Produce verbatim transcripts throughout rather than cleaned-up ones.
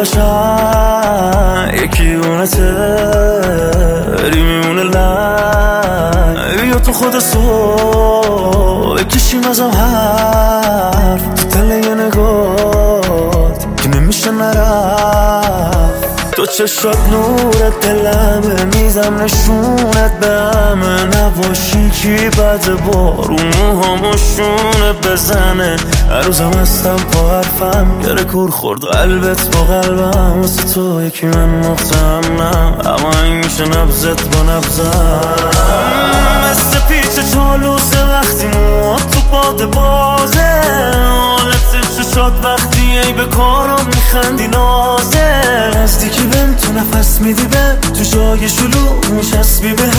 قشنگ یکی اونته بری میمونه لنگ بیا تو خود صبح بکشیم ازم حرف تو دل یه نگات که نمیشه نرفت تو چشات نورت دلمه میزم نشونت به همه نباشی کی بد بارون موهامو شونه بزنه هر روزم هستم با حرفم گره کور خورد قلبت با قلبم واسه تو یکی من مختمم اما این میشه نبزت با نبزم مثل پیچ چالوسه وقتی موها تو باد بازه حالت چشات وقتی ای به کارم میخندی نازه نزدیکی بهم تو نفس میدی به تو جای شلوغ میچسبی به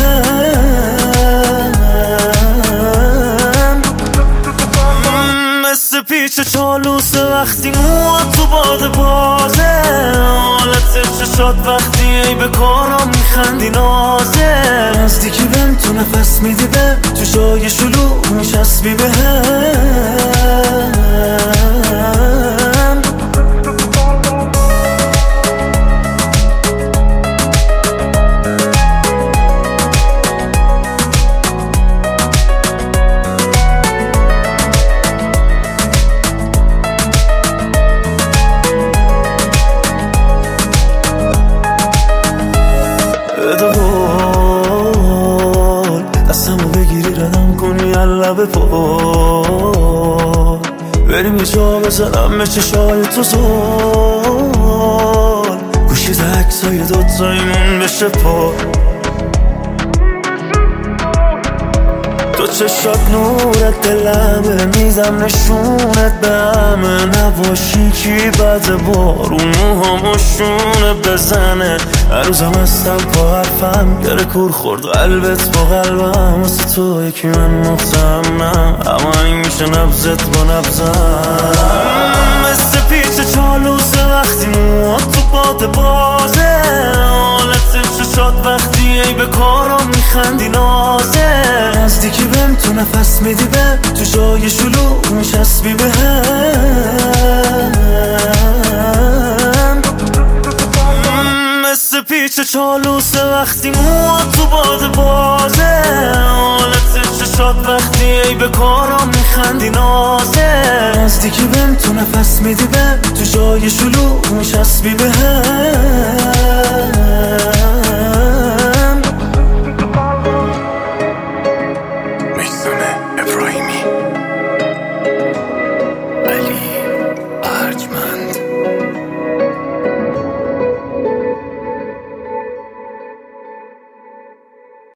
هم مثل پیچ چالوسه وقتی موها تو باد بازه حالت چشات وقتی ای به کارم میخندی نازه نزدیکی بهم تو نفس میدی به تو جای شلوغ میچسبی به هم دستمو بگیری ردم کنی لب پا بریم یه جا بزنم به چشای تو زل گوشی ده عکسای دوتاییمون بشه پا تو چشات نورت دلمه میزم نشونت به همه نباشی کی بد بارون موهامو شونه بزنه هر روزم هستم با حرفم گره کور خورد قلبت با قلبم واسه تو یکی من مختمم اما این میشه نبزت با نبزم مثل پیچ چالوسه وقتی موها تو باد بازه حالت چشات وقتی ای به کارم میخندی نازه نزدیکی بهم تو نفس میدی به تو جای شلوغ میچسبی به هم مثل پیچ چالوسه وقتی موها تو باد بازه حالت چشات وقتی ای به کارم میخندی نازه نزدیکی بهم تو نفس میدی به تو جای شلوغ میچسبی به هم